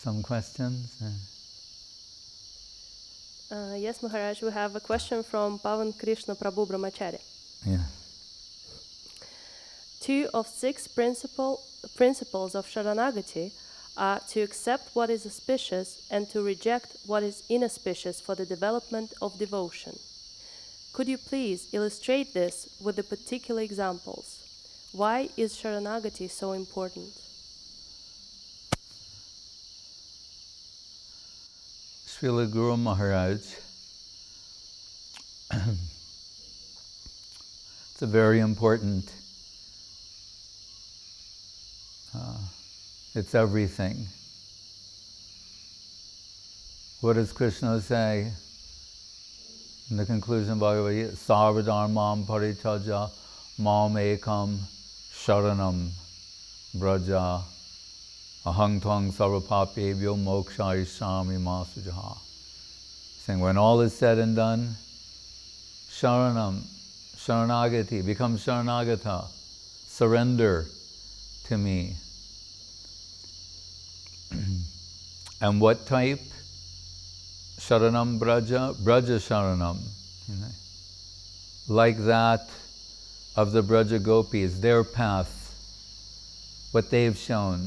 Some questions? Yes, Maharaj, we have a question from Pavan Krishna Prabhu Brahmachari. Yeah. 2 of 6 principles of Sharanagati are to accept what is auspicious and to reject what is inauspicious for the development of devotion. Could you please illustrate this with the particular examples? Why is Sharanagati so important? Srila Guru Maharaj, it's a very important, it's everything. What does Krishna say in the conclusion of Bhagavad Gita? Sarvadharmam paritaja mam ekam sharanam braja ahang tvang sarvapapebhyo mokshayisami masujaha. Saying when all is said and done, sharanam, sharanagati, become sharanagata, surrender to me. And what type? Sharanam braja, braja sharanam. Like that of the Braja Gopis, their path, what they've shown.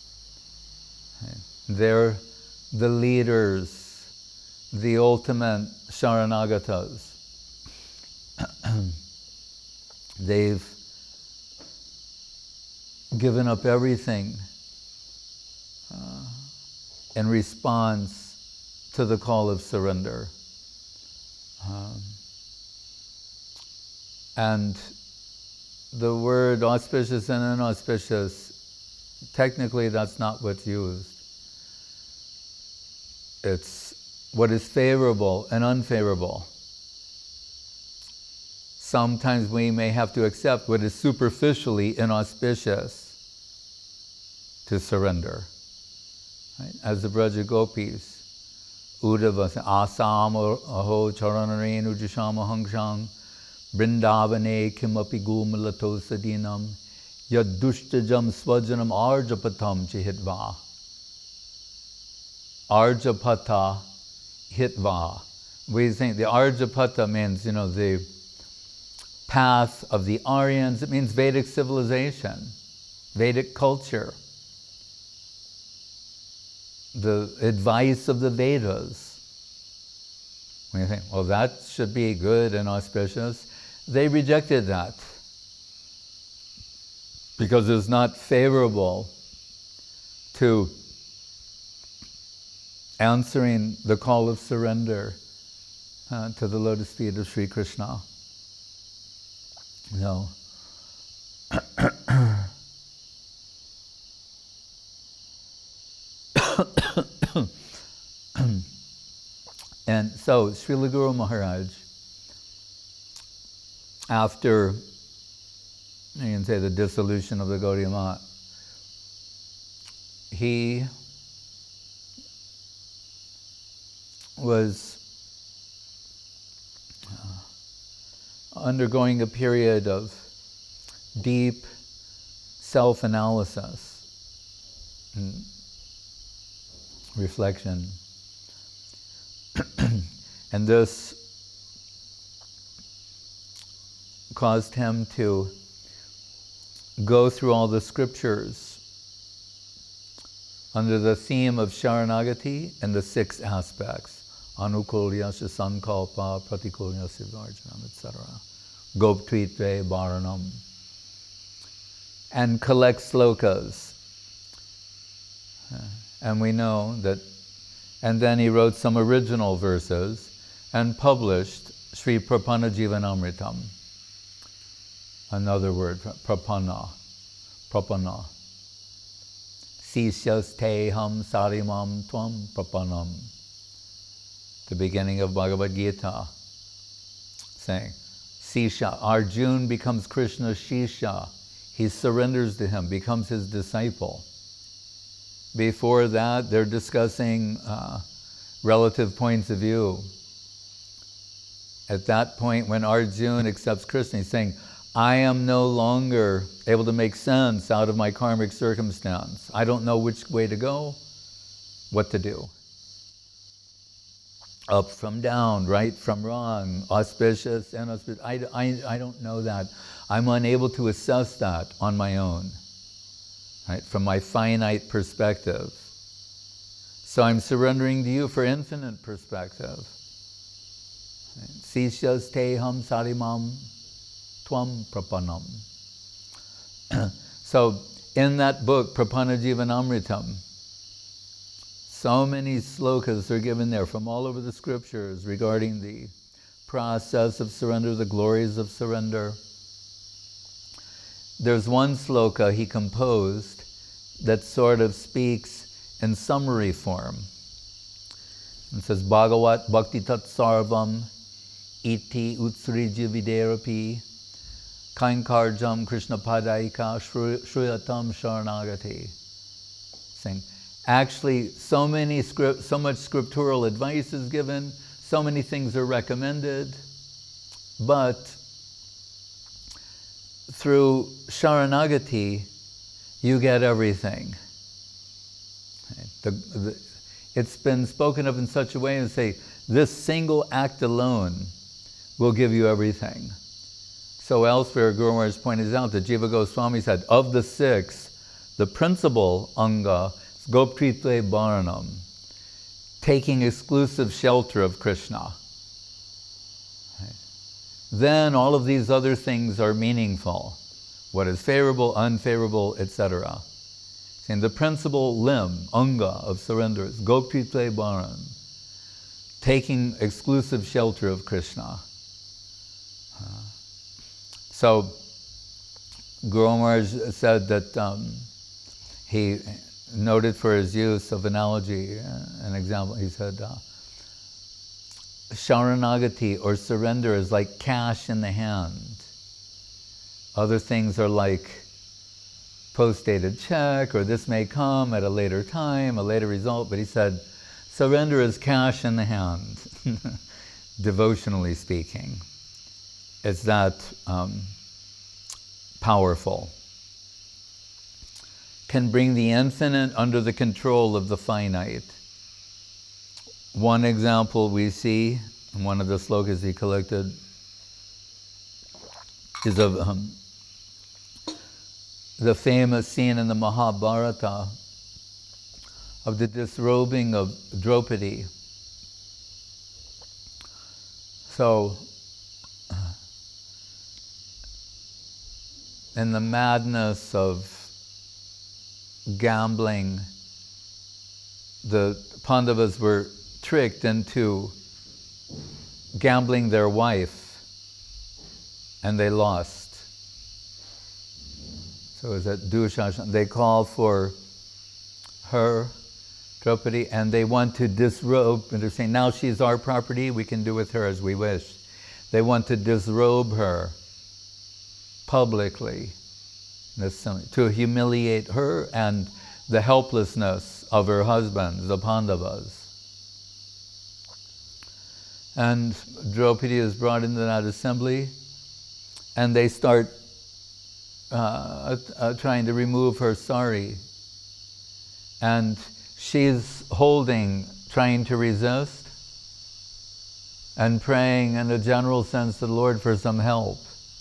They're the leaders, the ultimate Sharanagatas. They've given up everything in response to the call of surrender. And the word auspicious and inauspicious, technically that's not what's used. It's what is favorable and unfavorable. Sometimes we may have to accept what is superficially inauspicious to surrender. Right? As the Braja Gopis, Uddhava asam aho charanarenu jishama hangshang brindavane kimapi gumalato sadinam yaddushtajam svajanam arjapatam chihitva. Arjapata hitva. We think the Arjapata means, the path of the Aryans. It means Vedic civilization, Vedic culture, the advice of the Vedas. When you think, well, that should be good and auspicious, they rejected that because it's not favorable to answering the call of surrender to the lotus feet of Sri Krishna. No. And so, Srila Guru Maharaj, after, you can say, the dissolution of the Gaudiya Math, he was undergoing a period of deep self-analysis and reflection. And this caused him to go through all the scriptures under the theme of Sharanagati and the 6 aspects. Anukulyasya sankalpa pratikulyasya varjanam, etc. Goptritve bharanam. And collect slokas. And we know that, and then he wrote some original verses and published Sri Prapanna Jivanamritam. Another word, prapanna. Sisyas teham sarimam tvam prapanam. The beginning of Bhagavad Gita, saying, Sisha, Arjuna becomes Krishna's Shisha. He surrenders to him, becomes his disciple. Before that, they're discussing relative points of view. At that point, when Arjuna accepts Krishna, he's saying, I am no longer able to make sense out of my karmic circumstance. I don't know which way to go. what to do. Up from down, right from wrong, auspicious, inauspicious. I don't know that. I'm unable to assess that on my own, right, from my finite perspective. So I'm surrendering to you for infinite perspective. Sishas teham sarimam tvam prapanam. So in that book, Prapanajivanamritam, so many slokas are given there from all over the scriptures regarding the process of surrender, the glories of surrender. There's one sloka he composed that sort of speaks in summary form. It says, Bhagavat bhakti tat sarvam iti utsrija viderapi kainkarjam krishna padaika shruyatam sharanagati. Saying, actually, so much scriptural advice is given, so many things are recommended, but through Sharanagati, you get everything. It's been spoken of in such a way and say, this single act alone will give you everything. So elsewhere, Guru Maharaj pointed out that Jiva Goswami said, of the six, the principal anga is Gopritve Bharanam, taking exclusive shelter of Krishna. Then all of these other things are meaningful. What is favorable, unfavorable, etc. And the principal limb, anga, of surrender is Gopritve Bharan, taking exclusive shelter of Krishna. So Guru Maharaj said that he noted for his use of analogy, an example, he said, Sharanagati or surrender is like cash in the hand. Other things are like post-dated check, or this may come at a later time, a later result, but he said, surrender is cash in the hand, devotionally speaking. It's that powerful. Can bring the infinite under the control of the finite. One example we see in one of the slokas he collected is of the famous scene in the Mahabharata of the disrobing of Draupadi. So, in the madness of gambling, the Pandavas were tricked into gambling their wife, and they lost. So it was at Dushasana. They call for her, Draupadi, and they want to disrobe, and they're saying, now she's our property, we can do with her as we wish. They want to disrobe her publicly, to humiliate her and the helplessness of her husband, the Pandavas. And Draupadi is brought into that assembly, and they start trying to remove her sari. And she's holding, trying to resist, and praying in a general sense to the Lord for some help.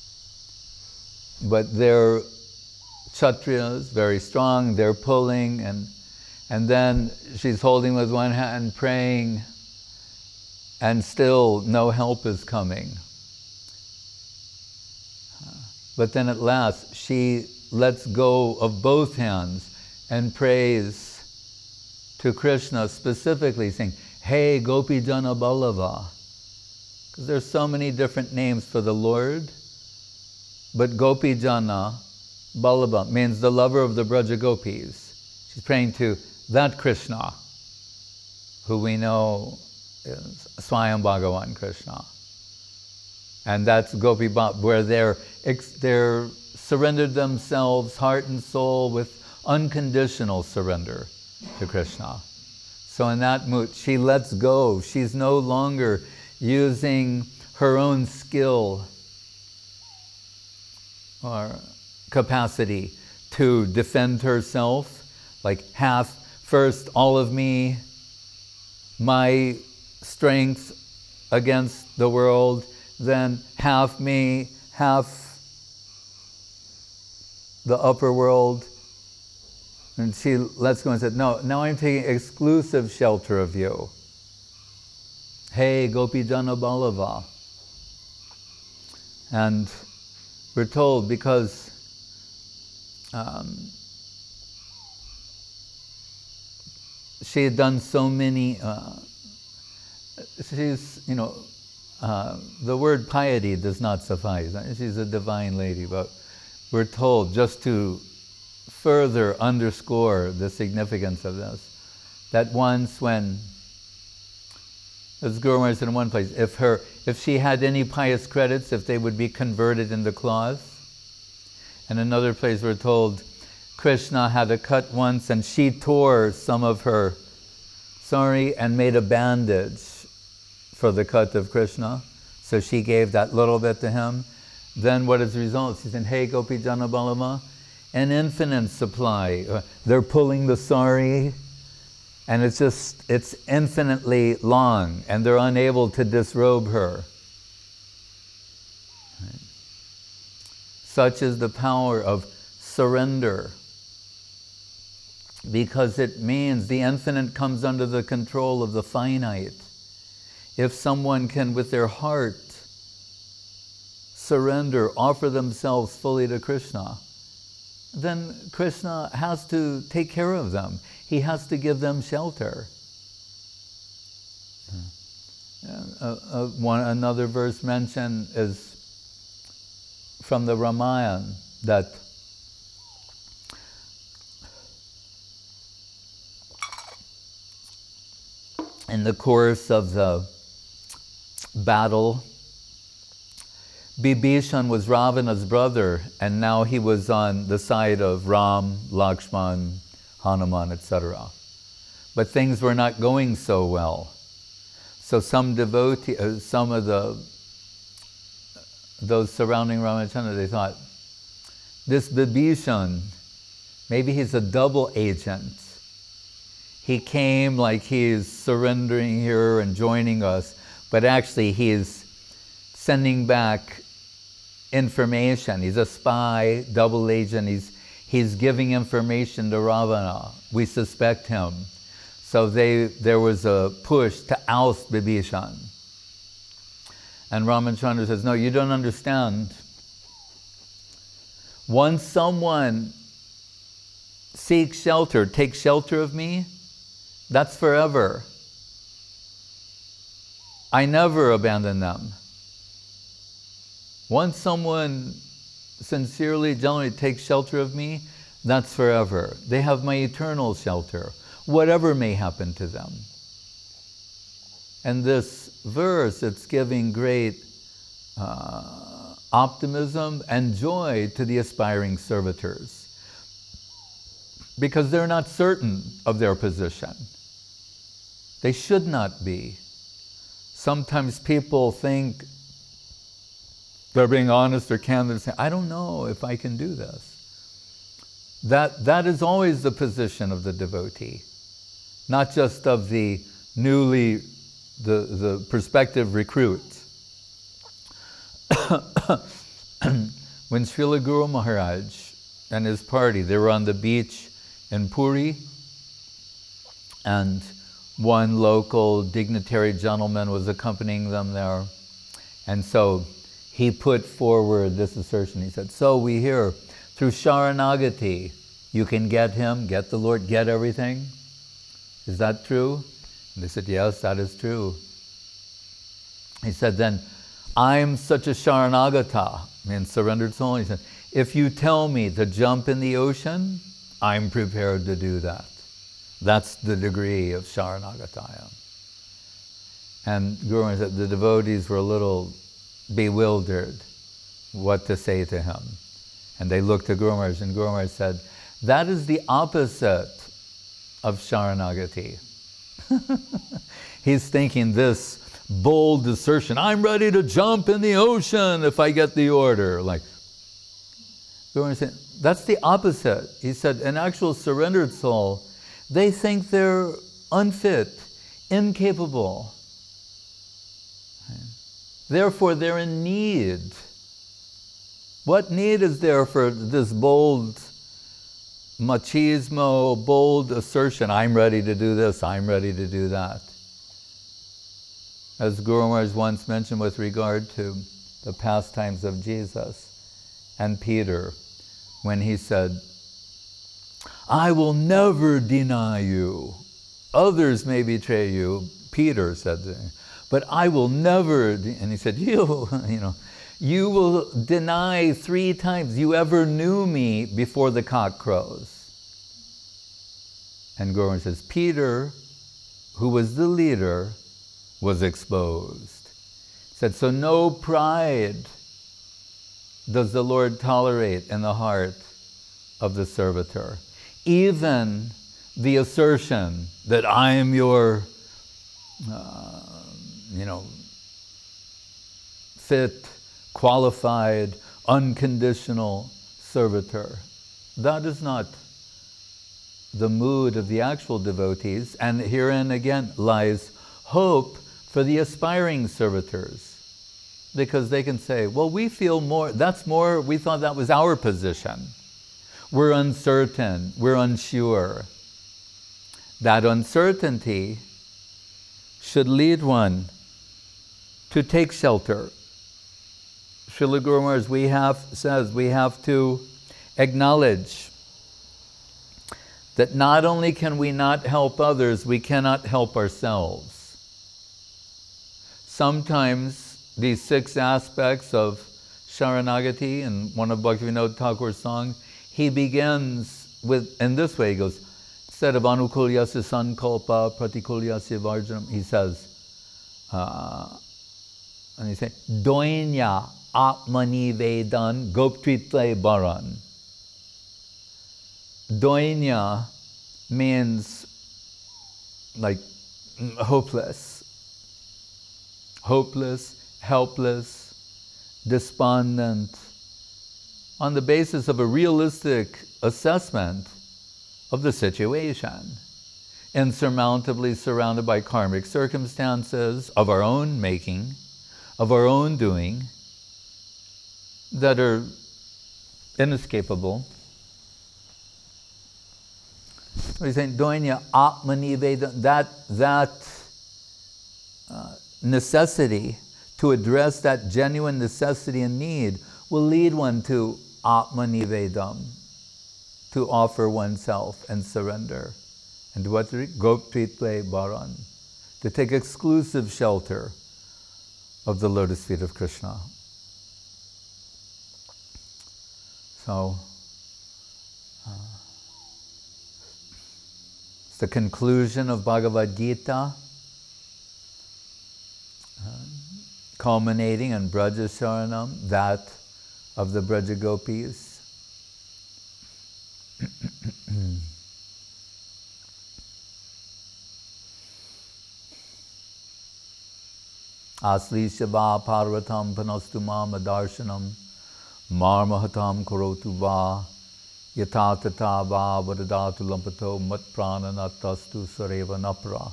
But they're Kshatriyas, very strong, they're pulling, and then she's holding with one hand, praying, and still no help is coming. But then at last, she lets go of both hands and prays to Krishna specifically, saying, Hey Gopi Jana Ballava. Because there's so many different names for the Lord, but Gopi Jana Ballava means the lover of the Braja Gopis. She's praying to that Krishna, who we know is Swayam Bhagavan Krishna. And that's Gopi Bhav, where they're surrendered themselves, heart and soul, with unconditional surrender to Krishna. So in that mood, she lets go. She's no longer using her own skill or capacity to defend herself, like half First, all of me, my strength against the world, then half me, half the upper world. And she lets go and said, no, now I'm taking exclusive shelter of you. Hey, Gopi Jana Ballava. And we're told because she had done so many, she's, the word piety does not suffice. She's a divine lady, but we're told, just to further underscore the significance of this, that once when, as Guru Maharaj said in one place, if she had any pious credits, if they would be converted into cloths. And another place we're told, Krishna had a cut once and she tore some of her sari and made a bandage for the cut of Krishna. So she gave that little bit to him. Then what is the result? She said, hey, Gopi Jana Ballava, an infinite supply. They're pulling the sari, and it's infinitely long, and they're unable to disrobe her. Right. Such is the power of surrender, because it means the infinite comes under the control of the finite. If someone can, with their heart, surrender, offer themselves fully to Krishna, then Krishna has to take care of them. He has to give them shelter. Another verse mentioned is from the Ramayana, that in the course of the battle, Bibhishan was Ravana's brother, and now he was on the side of Ram, Lakshman, Hanuman, etc. But things were not going so well. So some devotees, some of those surrounding Ramachandra, they thought, this Bibhishan, maybe he's a double agent. He came like he's surrendering here and joining us, but actually he's sending back information. He's a spy, double agent. He's giving information to Ravana. We suspect him. So there was a push to oust Bibhishan. And Ramachandra says, no, you don't understand. Once someone seeks shelter, takes shelter of me, that's forever. I never abandon them. Once someone sincerely, genuinely takes shelter of me, that's forever. They have my eternal shelter, whatever may happen to them. And this verse, it's giving great optimism and joy to the aspiring servitors, because they're not certain of their position. They should not be. Sometimes people think they're being honest or candid, saying, I don't know if I can do this. That is always the position of the devotee, not just of the the prospective recruit. When Srila Guru Maharaj and his party, they were on the beach in Puri, and one local dignitary gentleman was accompanying them there. And so he put forward this assertion. He said, so we hear through Sharanagati, you can get him, get the Lord, get everything. Is that true? And they said, yes, that is true. He said, then I'm such a Sharanagata, surrendered soul. He said, if you tell me to jump in the ocean, I'm prepared to do that. That's the degree of Sharanagataya. And Guru Maharaj said the devotees were a little bewildered what to say to him. And they looked at Guru Maharaj, and Guru Maharaj said, that is the opposite of Sharanagati. He's thinking this bold assertion, I'm ready to jump in the ocean if I get the order. Like, Guru Maharaj said, that's the opposite. He said, an actual surrendered soul, They think they're unfit, incapable. Therefore, they're in need. What need is there for this bold machismo, bold assertion, I'm ready to do this, I'm ready to do that? As Guru Maharaj once mentioned with regard to the pastimes of Jesus and Peter, when he said, I will never deny you. Others may betray you, Peter said, but I will never, and he said, you will deny 3 times you ever knew me before the cock crows. And Guru Maharaj says, Peter, who was the leader, was exposed. He said, so no pride does the Lord tolerate in the heart of the servitor. Even the assertion that I am your, fit, qualified, unconditional servitor. That is not the mood of the actual devotees, and herein again lies hope for the aspiring servitors. Because they can say, well, we feel more, we thought that was our position. We're uncertain, we're unsure. That uncertainty should lead one to take shelter. Srila Guru Maharaj says we have to acknowledge that not only can we not help others, we cannot help ourselves. Sometimes these 6 aspects of Sharanagati, in one of Bhaktivinoda Thakur's songs, he begins with, in this way, he goes, instead of anukulyasya sankalpa pratikulyasya varjanam, he says, and he says, doinya atmani vedan goptritle baran. Doinya means like hopeless, helpless, despondent, on the basis of a realistic assessment of the situation, insurmountably surrounded by karmic circumstances of our own making, of our own doing, that are inescapable. So he's saying, Doinya Atmani Veda, that necessity, to address that genuine necessity and need, will lead one to Atmanivedam, to offer oneself and surrender. And what? Goptritle Baran, to take exclusive shelter of the lotus feet of Krishna. So, it's the conclusion of Bhagavad Gita, culminating in Braja Sharanam, that of the Braja Gopis. Aslisha parvatam panastu mam adarshanam marmahatam korotu va yatatata va vadadatu lampato mat prananatastu sareva napra.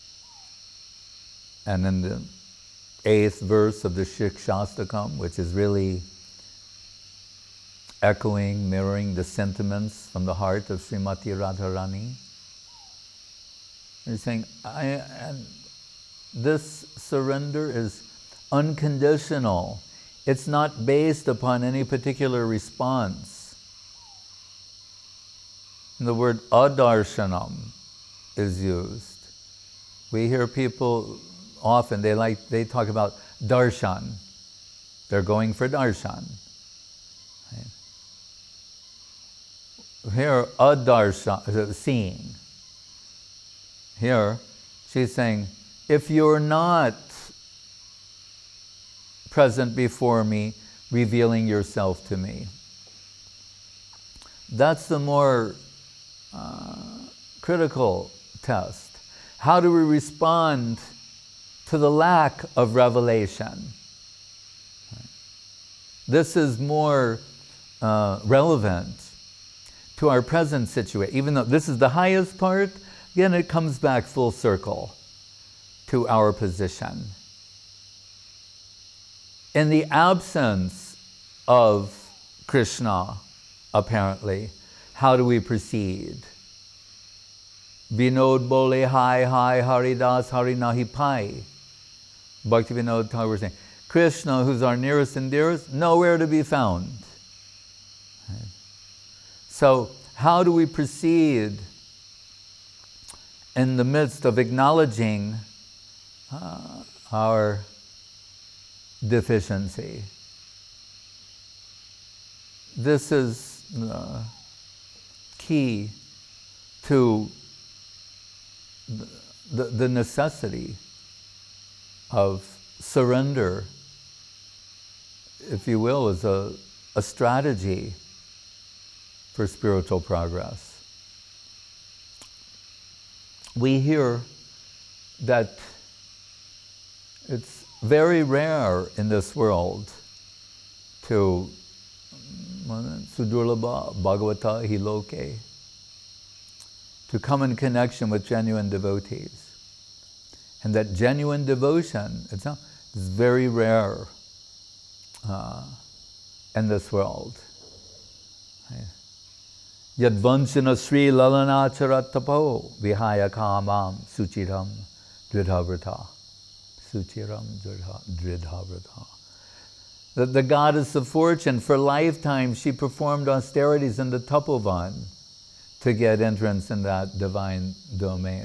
And in the 8th verse of the Shikshastakam, which is really echoing, mirroring the sentiments from the heart of Srimati Radharani, he's saying, this surrender is unconditional. It's not based upon any particular response. And the word adarshanam is used. We hear people often, they talk about darshan. They're going for darshan. Here, adarshan, seeing. Here, she's saying, if you're not present before me, revealing yourself to me, that's the more critical test. How do we respond to the lack of revelation? This is more relevant to our present situation. Even though this is the highest part, again, it comes back full circle to our position. In the absence of Krishna, apparently, how do we proceed? Vinod bole hai hai Haridas Hari nahi pai. Bhakti Vinod Thakur was saying, Krishna, who's our nearest and dearest, nowhere to be found. So, how do we proceed in the midst of acknowledging our deficiency? This is key to the necessity of surrender, if you will, as a strategy for spiritual progress. We hear that it's very rare in this world to Sudurlabha Bhagavata Hiloke, to come in connection with genuine devotees. And that genuine devotion is very rare in this world. Yadvanchana Sri Lalanacharat Tapo Vihaya Kamam Suchiram Dridhavrata. Suchiram Dridhavrata. The goddess of fortune, for lifetime, she performed austerities in the Tapovan to get entrance in that divine domain.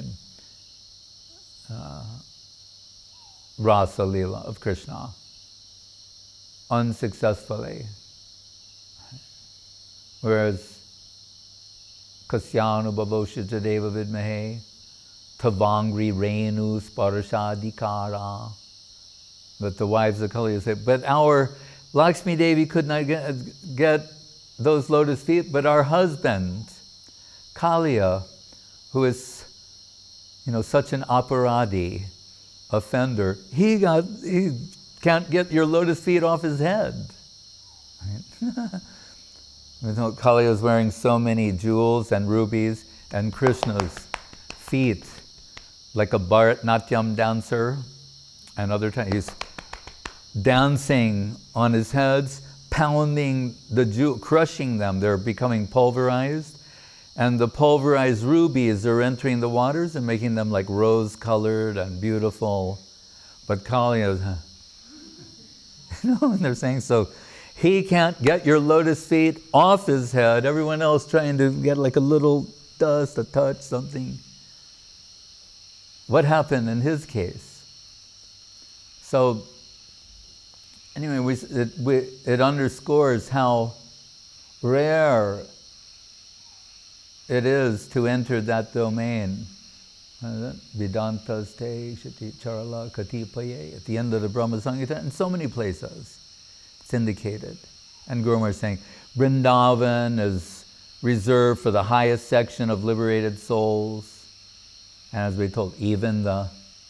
Rasa Leela of Krishna. Unsuccessfully. Whereas Kasyanu Bhavosha Deva Vidmahe Tavangri Renu Sparashadikara. But the wives of Kali say, but our Lakshmi Devi could not get those lotus feet, but our husband, Kaliya, who is, such an aparadi, offender, he can't get your lotus feet off his head. Right? Kaliya is wearing so many jewels and rubies, and Krishna's feet, like a Bharatnatyam dancer, and other times he's dancing on his heads, pounding the jewel, crushing them. They're becoming pulverized, and the pulverized rubies are entering the waters and making them like rose-colored and beautiful. But Kaliya, and they're saying, so he can't get your lotus feet off his head. Everyone else trying to get like a little dust, a touch, something. What happened in his case? So, anyway, it underscores how rare it is to enter that domain. Vedantaste Shati Charala Katipaye, at the end of the Brahma Samhita, in so many places it's indicated. And Guru Maharaj is saying, Vrindavan is reserved for the highest section of liberated souls. And as we told, even the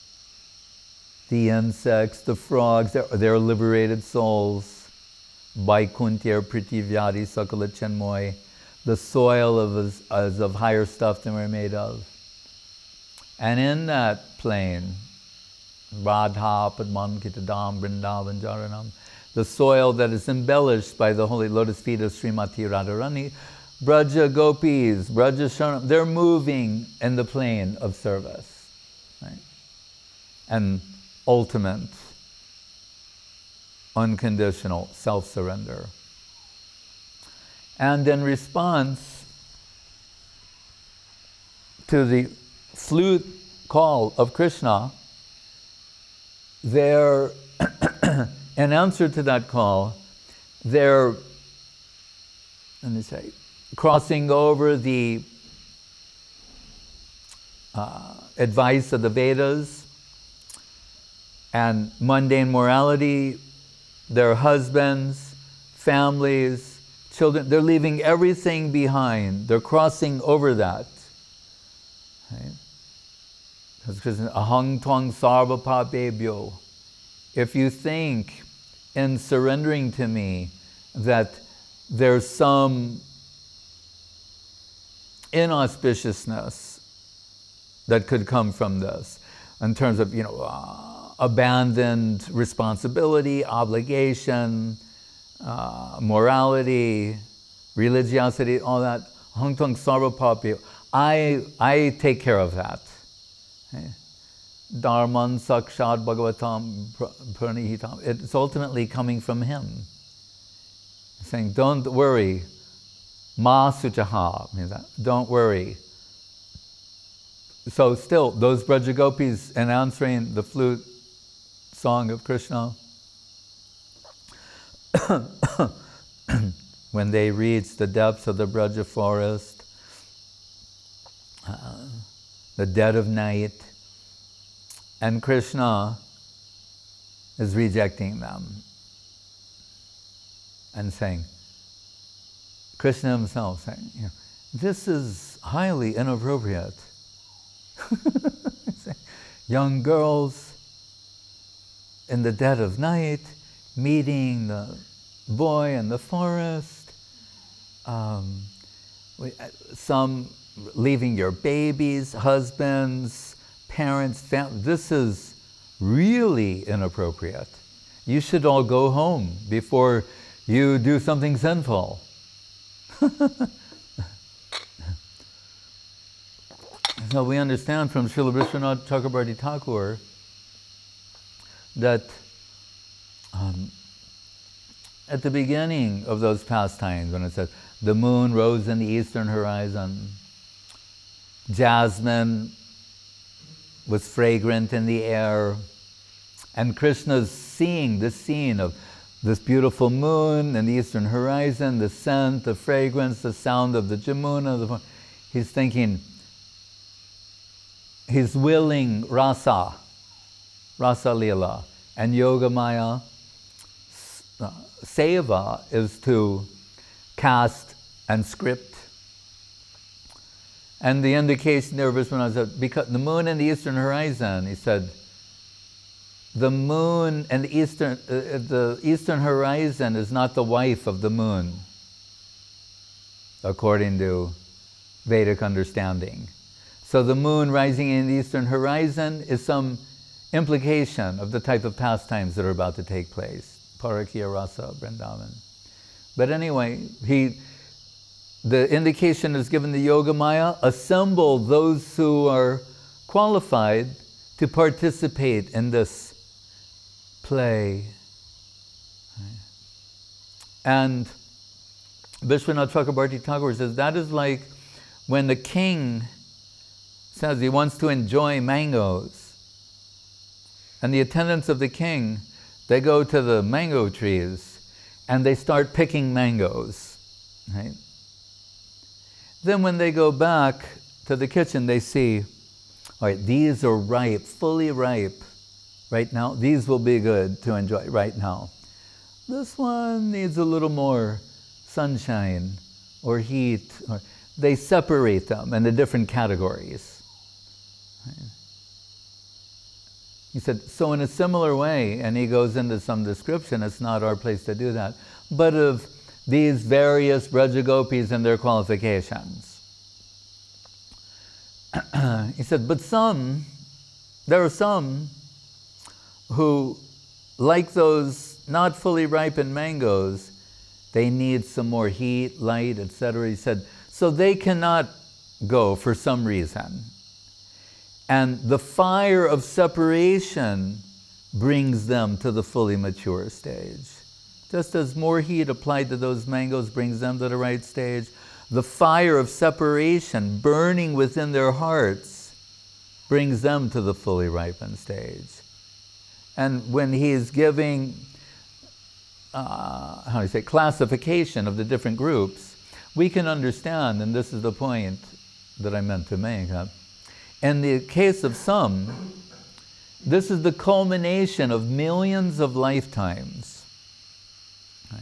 insects, the frogs, they're liberated souls. Vaikuntya Pritivyadi Sakala Chenmoy. The soil is of higher stuff than we're made of. And in that plane, Radha Padman Kitadam Vrindavan Jaranam, the soil that is embellished by the holy lotus feet of Srimati Radharani, Braja Gopis, Braja Sharanam, they're moving in the plane of service. Right? And ultimate, unconditional self-surrender. And in response to the flute call of Krishna, in answer to that call, they're, crossing over the advice of the Vedas and mundane morality, their husbands, families, children, they're leaving everything behind. They're crossing over that. Right? Because ahang twang sarva papebhyo. If you think in surrendering to me that there's some inauspiciousness that could come from this, in terms of, abandoned responsibility, obligation, morality, religiosity, all that. Hangtong sarvapapi. I take care of that. Okay? Dharman sakshat bhagavatam pranihitam. It's ultimately coming from him. Saying, don't worry. Ma suchaha means that. Don't worry. So still, those Brajagopis, in answering the flute song of Krishna, when they reach the depths of the Braja forest, the dead of night, and Krishna is rejecting them and saying, Krishna himself saying, this is highly inappropriate. Young girls in the dead of night meeting the boy in the forest, some leaving your babies, husbands, parents, this is really inappropriate. You should all go home before you do something sinful. So we understand from Srila Vishwanath Chakrabarti Thakur that at the beginning of those pastimes, when it says, the moon rose in the eastern horizon, jasmine was fragrant in the air, and Krishna's seeing the scene of this beautiful moon in the eastern horizon, the scent, the fragrance, the sound of the Jamuna, he's thinking, he's willing rasa lila, and yoga maya seva is to cast and script. And the indication there, Vishwanath said, because the moon in the eastern horizon, he said, the moon and the eastern horizon is not the wife of the moon, according to Vedic understanding. So the moon rising in the eastern horizon is some implication of the type of pastimes that are about to take place. Parakya Rasa Vrindavan. But anyway, the indication is given to Yoga Maya, assemble those who are qualified to participate in this play. And Vishwanath Chakrabarti Thakur says that is like when the king says he wants to enjoy mangoes. And the attendants of the king, they go to the mango trees and they start picking mangoes. Right? Then when they go back to the kitchen, they see, all right, these are ripe, fully ripe right now. These will be good to enjoy right now. This one needs a little more sunshine or heat. They separate them into different categories. He said, so in a similar way, and he goes into some description, it's not our place to do that, but of these various Brajagopis and their qualifications. He said, but there are some who, like those not fully ripened mangoes, they need some more heat, light, etc. He said, so they cannot go for some reason. And the fire of separation brings them to the fully mature stage. Just as more heat applied to those mangoes brings them to the right stage, the fire of separation burning within their hearts brings them to the fully ripened stage. And when he's giving, classification of the different groups, we can understand, and this is the point that I meant to make, in the case of some, this is the culmination of millions of lifetimes. Right?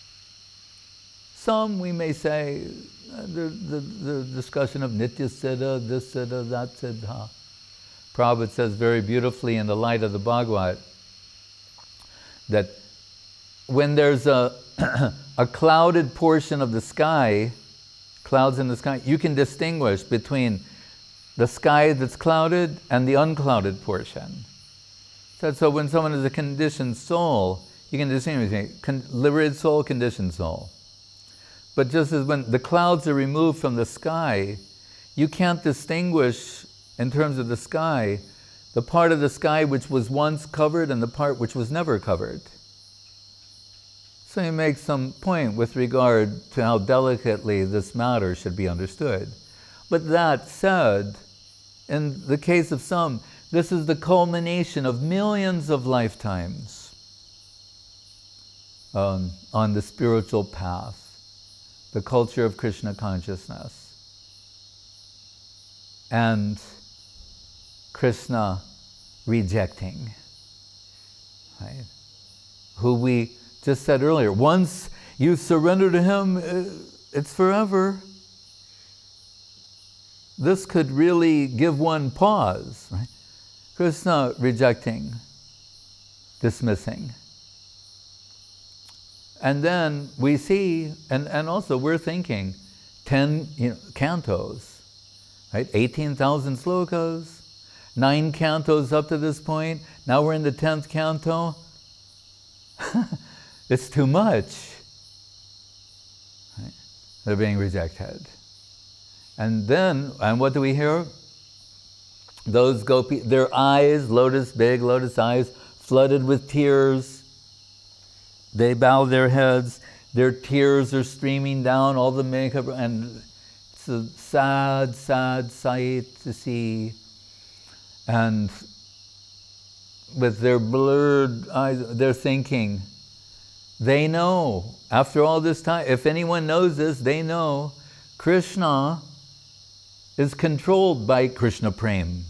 Some, we may say, the discussion of Nitya Siddha, this Siddha, that Siddha. Prabhupada says very beautifully in the light of the Bhagavad that when there's a clouded portion of the sky, clouds in the sky, you can distinguish between the sky that's clouded and the unclouded portion. So when someone is a conditioned soul, you can distinguish between liberated soul, conditioned soul. But just as when the clouds are removed from the sky, you can't distinguish, in terms of the sky, the part of the sky which was once covered and the part which was never covered. So he makes some point with regard to how delicately this matter should be understood. But that said, in the case of some, this is the culmination of millions of lifetimes on the spiritual path, the culture of Krishna consciousness. And Krishna rejecting, right? Who we just said earlier, once you surrender to him, it's forever. This could really give one pause, right? Krishna rejecting, dismissing. And then we see, and also we're thinking, 10 cantos, right? 18,000 slokas, 9 cantos up to this point. Now we're in the 10th canto. It's too much. Right? They're being rejected. And what do we hear? Those gopis, their eyes, big lotus eyes, flooded with tears. They bow their heads, their tears are streaming down, all the makeup, and it's a sad, sad sight to see. And with their blurred eyes, they're thinking, they know, after all this time, if anyone knows this, they know Krishna is controlled by Krishna Prem.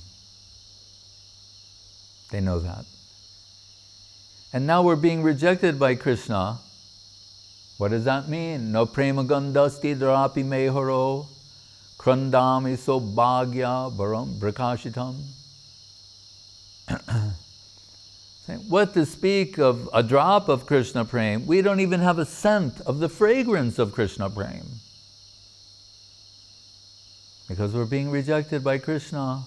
They know that. And now we're being rejected by Krishna. What does that mean? No prema gandhasti drapi meharo krandami so bhagya baram prakashitam. What to speak of a drop of Krishna Prem? We don't even have a scent of the fragrance of Krishna Prem. Because we're being rejected by Krishna.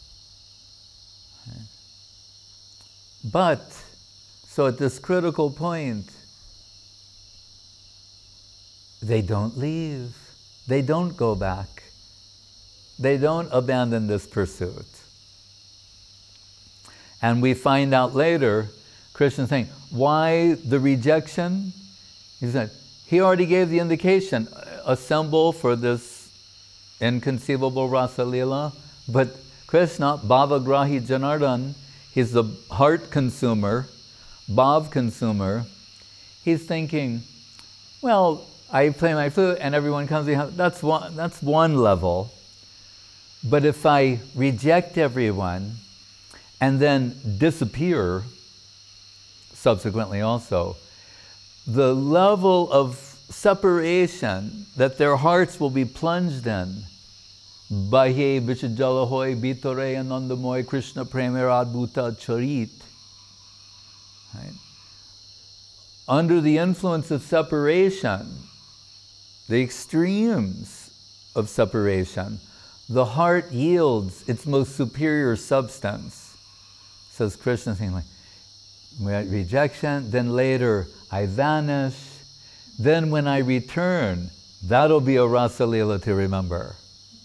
But, so at this critical point, they don't leave. They don't go back. They don't abandon this pursuit. And we find out later, Krishna saying, why the rejection? He said, he already gave the indication, assemble for this inconceivable Rasa Leela, but Krishna, Bhavagrahi Janardhan, he's the heart consumer, Bhav consumer. He's thinking, well, I play my flute and everyone comes, that's one level. But if I reject everyone and then disappear subsequently also, the level of separation that their hearts will be plunged in, Bahye Vichajalahoy Bitore Anandamoy Krishna Premeradbhuta Charit, right? Under the influence of separation, the extremes of separation, the heart yields its most superior substance. Says Krishna, saying like, rejection, then later I vanish, then when I return, that'll be a Rasa Leela to remember.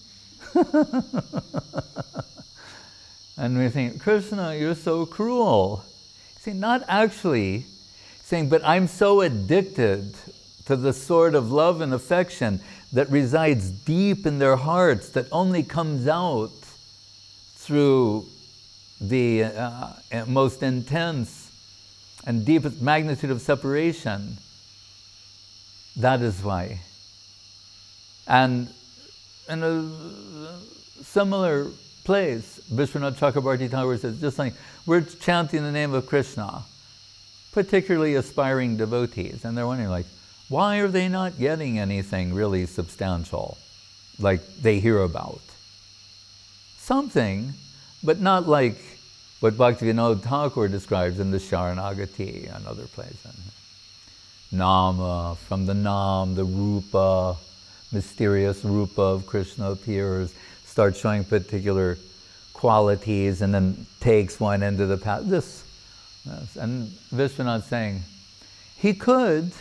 And we think, Krishna, you're so cruel. See, not actually saying, but I'm so addicted to the sort of love and affection that resides deep in their hearts, that only comes out through the most intense and deepest magnitude of separation. That is why. And in a similar place, Vishwanath Chakrabarti Thakur says, just like we're chanting the name of Krishna, particularly aspiring devotees, and they're wondering like, why are they not getting anything really substantial, like they hear about? Something, but not like what Bhaktivinoda Thakur describes in the Sharanagati and other places. Nama, from the Nam, the Rupa, mysterious rupa of Krishna appears, starts showing particular qualities, and then takes one into the path. This. And Vishwanath saying, he could,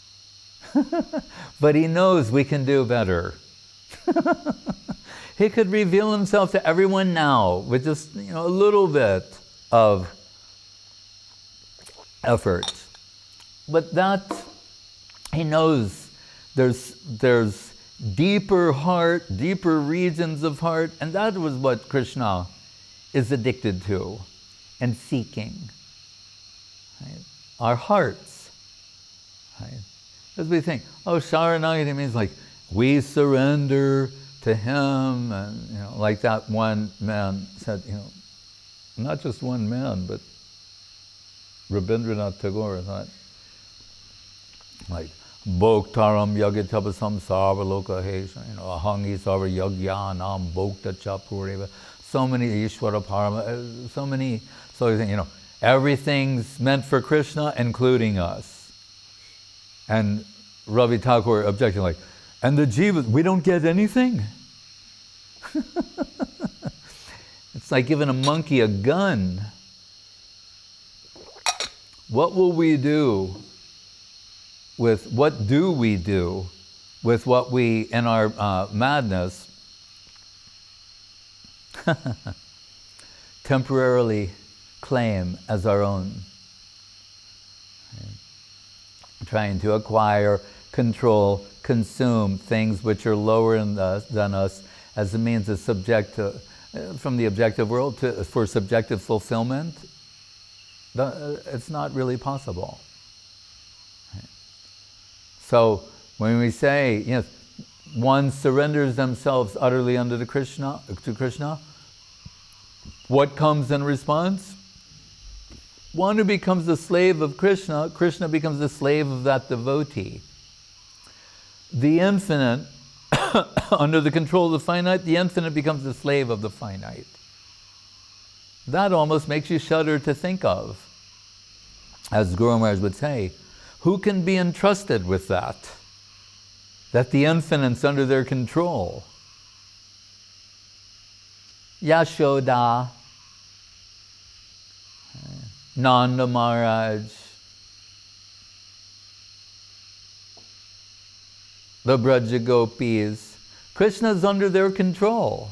but he knows we can do better. He could reveal himself to everyone now with just a little bit of effort. But that, he knows there's deeper heart, deeper regions of heart, and that was what Krishna is addicted to and seeking. Right? Our hearts. Right? As we think, Sharanagati means like we surrender to him, and like that one man said, not just one man, but Rabindranath Tagore thought, like, Bhoktaram yagitabasam sarvaloka hesha, ahangi sarva yagyanam bhokta chapureva, so many Ishvara Parama, so many, so you think, everything's meant for Krishna, including us. And Ravi Thakur objected, like, and the jivas, we don't get anything? It's like giving a monkey a gun. What do we do with what we, in our madness, temporarily claim as our own? Trying to acquire, control, consume things which are lower than us as a means of from the objective world for subjective fulfillment. It's not really possible. So when we say, yes, one surrenders themselves utterly to Krishna, what comes in response? One who becomes the slave of Krishna, Krishna becomes the slave of that devotee. The infinite, under the control of the finite, the infinite becomes the slave of the finite. That almost makes you shudder to think of. As Guru Maharaj would say, who can be entrusted with that? That the infinite's under their control. Yashoda, Nanda Maharaj, the Braja Gopis, Krishna's under their control.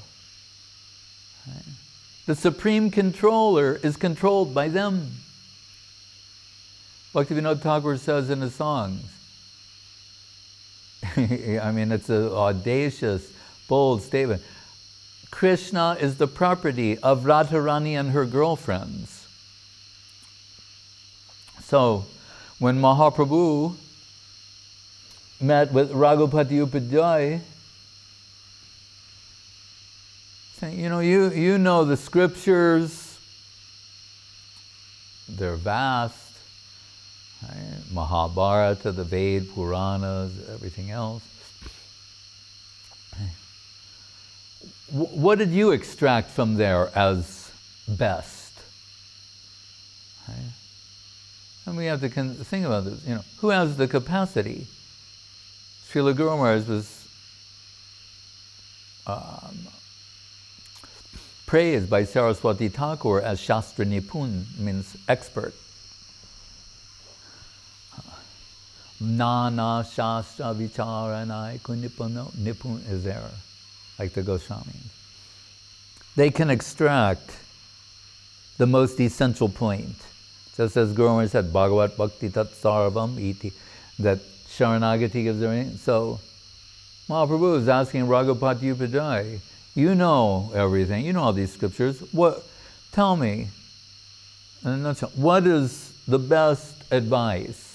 The supreme controller is controlled by them. Bhaktivinoda Thakur says in his songs, I mean, it's an audacious, bold statement. Krishna is the property of Radharani and her girlfriends. So, when Mahaprabhu met with Raghupati Upadhyay, saying, you know the scriptures, they're vast, right? Mahabharata, the Ved, Puranas, everything else. What did you extract from there as best? Right? And we have to think about this. Who has the capacity? Srila Guru Maharaj was praised by Saraswati Thakur as Shastra Nipun, means expert. Nana Shastra Vicharanai Nipun is there, like the Goswamis. They can extract the most essential point. Just as Guru Maharaj said, Bhagavat Bhakti Tat Sarvam Iti, that Sharanagati gives everything. So Mahaprabhu is asking Raghupati Upadhyay, you know everything, you know all these scriptures. Tell me, what is the best advice?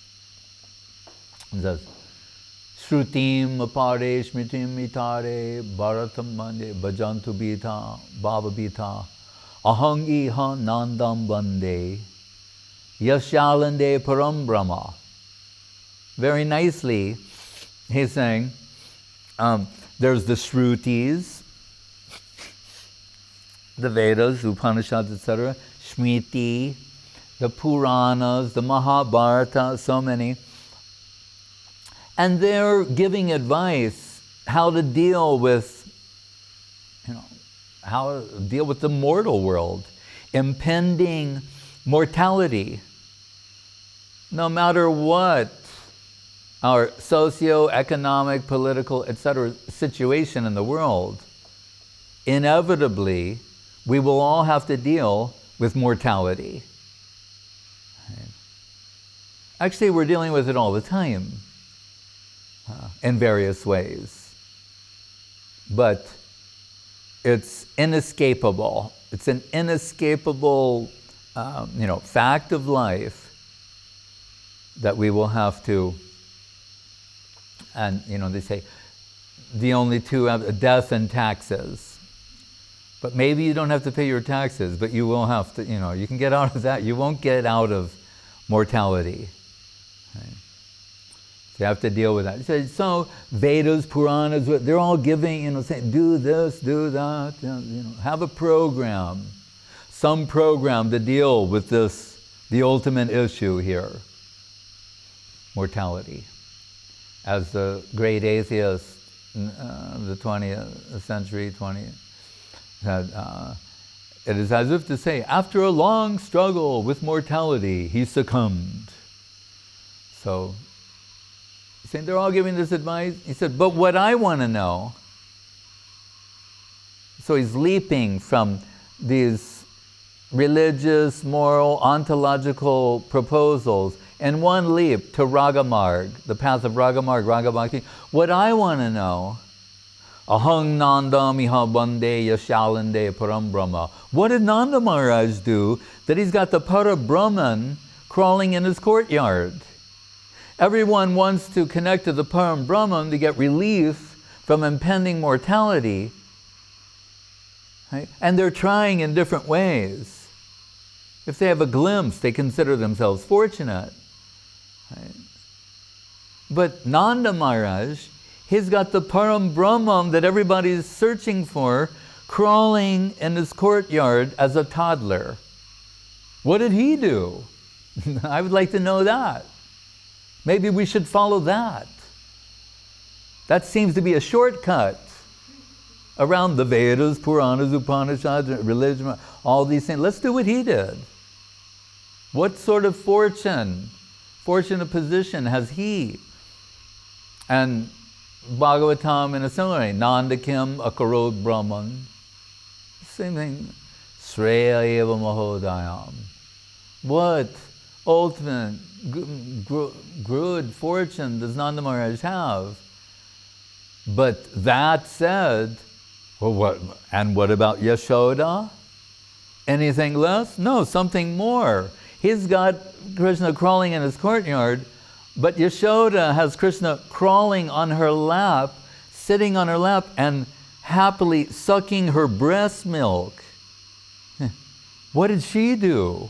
He says, Shrutim apare shmitim itare bharatam bande bhajantu bita bhava bita ahang iha nandam bande yashalande param brahma. Very nicely, he's saying, there's the Shrutis, the Vedas, Upanishads, etc., Shmriti, the Puranas, the Mahabharata, so many. And they're giving advice how to deal with, how to deal with the mortal world, impending mortality. No matter what our socio-economic, political, etc. situation in the world, inevitably, we will all have to deal with mortality. Actually, we're dealing with it all the time, in various ways. But it's inescapable. It's an inescapable, fact of life that we will have to. And they say the only two have death and taxes. But maybe you don't have to pay your taxes, but you will have to. You can get out of that. You won't get out of mortality. Right? So you have to deal with that. So Vedas, Puranas, they're all giving, saying, do this, do that, have a program, some program to deal with this, the ultimate issue here, mortality. As the great atheist of the 20th century, said, it is as if to say, after a long struggle with mortality, he succumbed. So, saying they're all giving this advice. He said, but what I want to know, so he's leaping from these religious, moral, ontological proposals in one leap to Ragamarg, the path of Ragamarg, Raga Bhakti. What I want to know, Ahang Nanda Miha Bande Yashalande Param Brahma. What did Nanda Maharaj do that he's got the Parabrahman crawling in his courtyard? Everyone wants to connect to the Param Brahman to get relief from impending mortality. Right? And they're trying in different ways. If they have a glimpse, they consider themselves fortunate. Right? But Nanda Maharaj, he's got the Param Brahman that everybody is searching for, crawling in his courtyard as a toddler. What did he do? I would like to know that. Maybe we should follow that. That seems to be a shortcut around the Vedas, Puranas, Upanishads, religion, all these things. Let's do what he did. What sort of fortunate position has he? And Bhagavatam in a similar way, Nanda Kim Akarod Brahman. Same thing. Shreya eva mahodayam. What ultimate good fortune does Nanda Maharaj have? But that said, well, what about Yashoda? Anything less? No, something more. He's got Krishna crawling in his courtyard, but Yashoda has Krishna crawling on her lap, sitting on her lap, and happily sucking her breast milk. What did she do?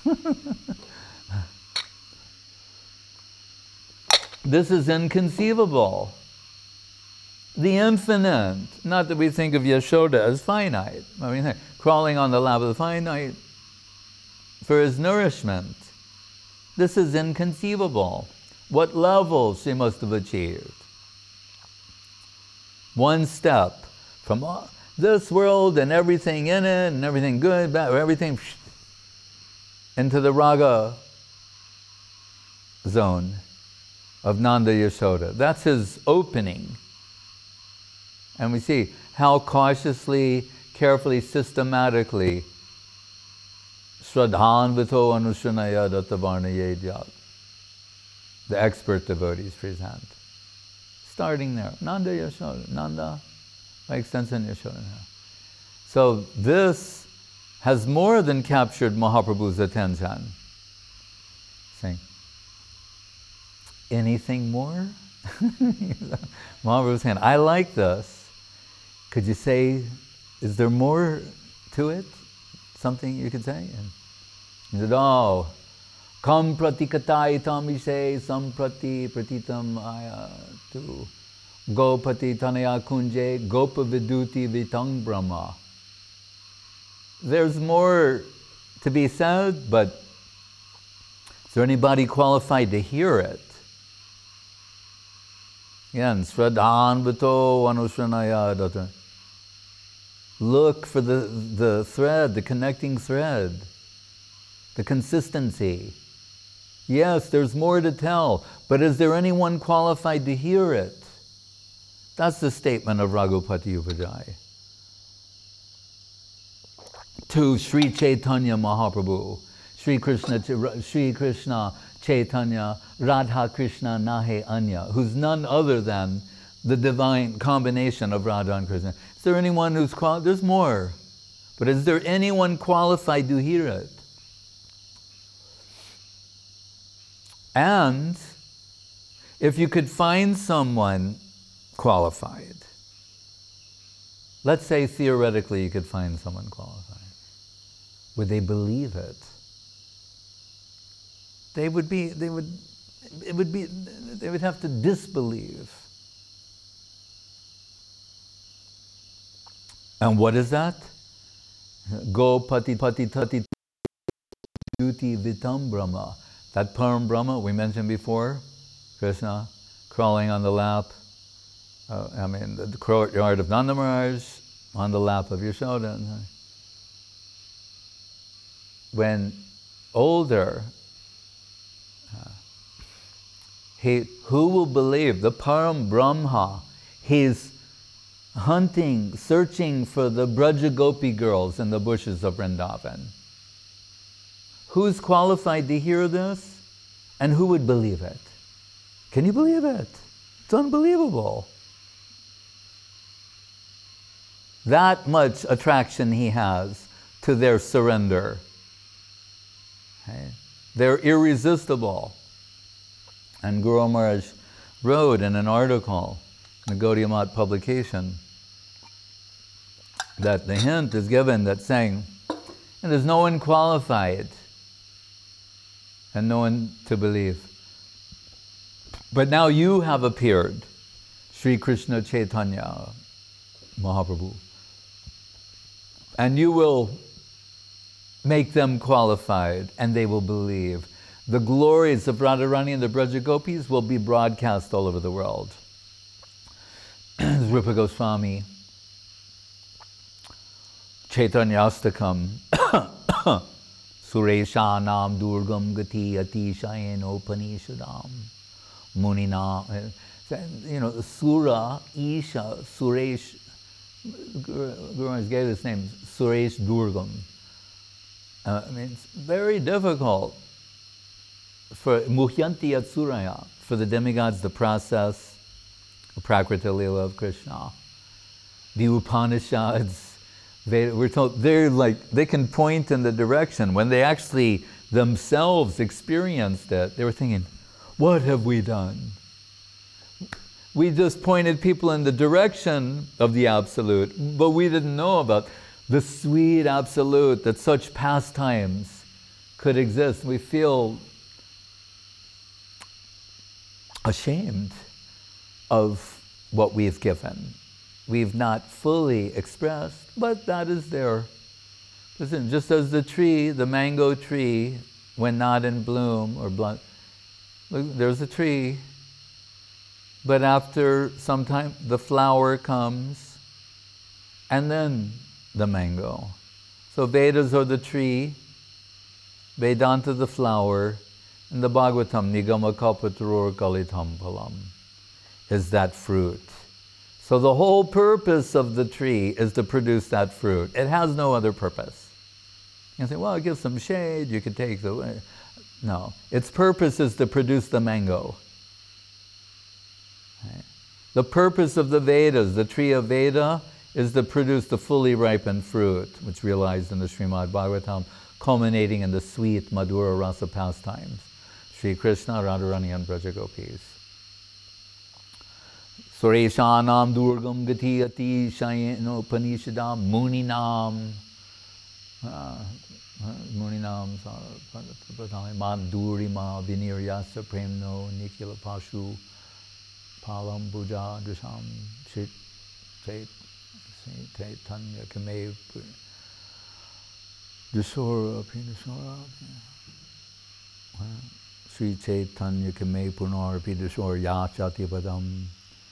This is inconceivable. The infinite. Not that we think of Yashoda as finite. I mean, crawling on the lap of the finite for his nourishment. This is inconceivable. What level she must have achieved. One step from this world and everything in it and everything good, bad, everything into the raga zone of Nanda Yashoda. That's his opening. And we see how cautiously, carefully, systematically Shraddhanvito Anushanaya Dattavarna Yedyat. The expert devotees present. Starting there. Nanda Yashoda. Nanda, by extension Yashoda. So this has more than captured Mahaprabhu's attention. Saying, anything more? Mahaprabhu's saying, I like this. Could you say, is there more to it? Something you could say? And he said, oh, kam pratikatai tamishe samprati pratitam ayatu gopati tanaya kunje gopa viduti vitang brahma. There's more to be said, but is there anybody qualified to hear it? Again, Sradhanvato Anushranaya Data. Look for the thread, the connecting thread, the consistency. Yes, there's more to tell, but is there anyone qualified to hear it? That's the statement of Raghupati Upajjhaya. To Sri Chaitanya Mahaprabhu, Sri Krishna Chaitanya, Radha Krishna Nahe Anya, who's none other than the divine combination of Radha and Krishna. Is there anyone who's qualified? There's more. But is there anyone qualified to hear it? And if you could find someone qualified, let's say theoretically you could find someone qualified, would they believe it? They would have to disbelieve. And what is that? Go pati pati tati duti vitam Brahma. That Param Brahma we mentioned before, Krishna crawling on the lap, the courtyard of Nanda Maharaj, on the lap of Yashoda. When older, who will believe the Param Brahma? He's hunting, searching for the Braja Gopi girls in the bushes of Vrindavan. Who's qualified to hear this? And who would believe it? Can you believe it? It's unbelievable. That much attraction he has to their surrender. Okay? They're irresistible. And Guru Maharaj wrote in an article in the Gaudiya Math publication that the hint is given that saying, and there's no one qualified and no one to believe. But now you have appeared, Sri Krishna Chaitanya Mahaprabhu, and you will make them qualified and they will believe. The glories of Radharani and the Braja Gopis will be broadcast all over the world. Rupa Goswami, Chaitanyastakam, Sureshanam Durgam Gati Atishayeno Upanishadam Munina. Sura, Isha, Suresh, Guru Maharaj gave this name, Suresh Durgam. It's very difficult for Muhyanti Atsuraya, for the demigods, the process, the Prakriti Lila of Krishna. The Upanishads, we're told they can point in the direction. When they actually themselves experienced it, they were thinking, what have we done? We just pointed people in the direction of the Absolute, but we didn't know about the sweet Absolute, that such pastimes could exist. We feel ashamed of what we've given. We've not fully expressed, but that is there. Listen, just as the tree, the mango tree, when not in bloom or blunt, there's a tree, but after some time the flower comes and then the mango. So Vedas are the tree, Vedanta the flower, and the Bhagavatam, Nigama Kalpatarur Kalitam Palam, is that fruit. So the whole purpose of the tree is to produce that fruit. It has no other purpose. You can say, well, it gives some shade, you could take the... No, its purpose is to produce the mango. Right? The purpose of the Vedas, the tree of Veda, is to produce the fully ripened fruit, which realized in the Srimad Bhagavatam, culminating in the sweet Madhura Rasa pastimes. Sri Krishna, Radharani and Braja Gopis. Sureshanam Durgam Gati Ati Shayeno Upanishadam Muninam Muninam Madhurima Viniryasa Premno Nikila Pashu Palam Buja Disham Chaitanya Kame Dishora Pinishora Sri Chaitanya Kame Punar Pidishor Yachati Padam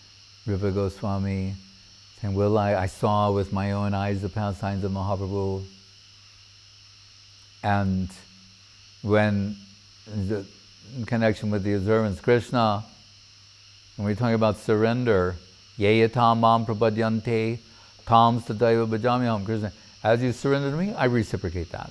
Rupa Goswami, saying, I saw with my own eyes the pastimes of Mahaprabhu. And when, in connection with the observance, Krishna, when we're talking about surrender, Yeyatam mam prapadyante, tam sadaiva bhajamyaham, Krishna, as you surrender to me, I reciprocate that.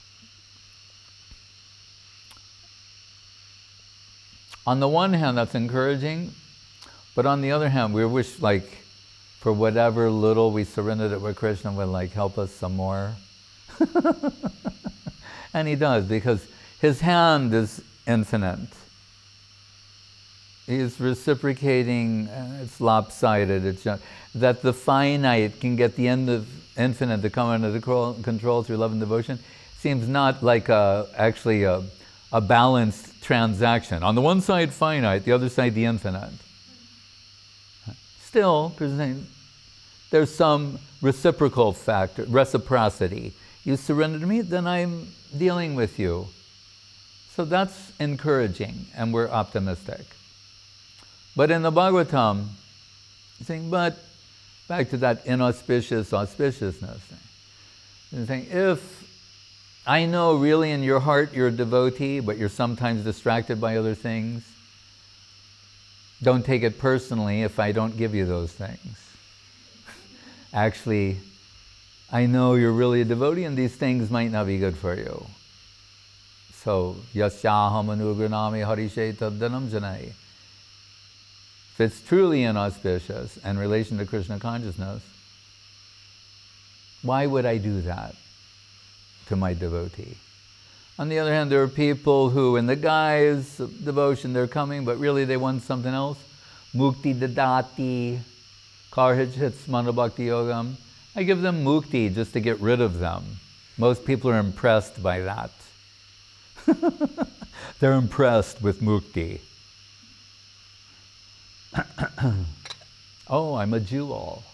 On the one hand, that's encouraging, but on the other hand, we wish, for whatever little we surrendered it with Krishna would, help us some more. And he does, because his hand is infinite. He's reciprocating, it's lopsided, it's just, that the finite can get the end of infinite to come under the control through love and devotion seems not like actually a balanced transaction. On the one side, finite, the other side, the infinite. Still, there's some reciprocal factor, reciprocity. You surrender to me, then I'm dealing with you. So that's encouraging, and we're optimistic. But in the Bhagavatam, saying, but back to that inauspicious auspiciousness. Saying, if I know really in your heart you're a devotee, but you're sometimes distracted by other things, don't take it personally if I don't give you those things. Actually, I know you're really a devotee and these things might not be good for you. So, yasyaham anugranami harishe taddanam janai. If it's truly inauspicious in relation to Krishna consciousness, why would I do that to my devotee? On the other hand, there are people who, in the guise of devotion, they're coming, but really they want something else. Mukti dadati, karhijit smana bhakti yogam. I give them mukti just to get rid of them. Most people are impressed by that. They're impressed with mukti. Oh, I'm a jewel.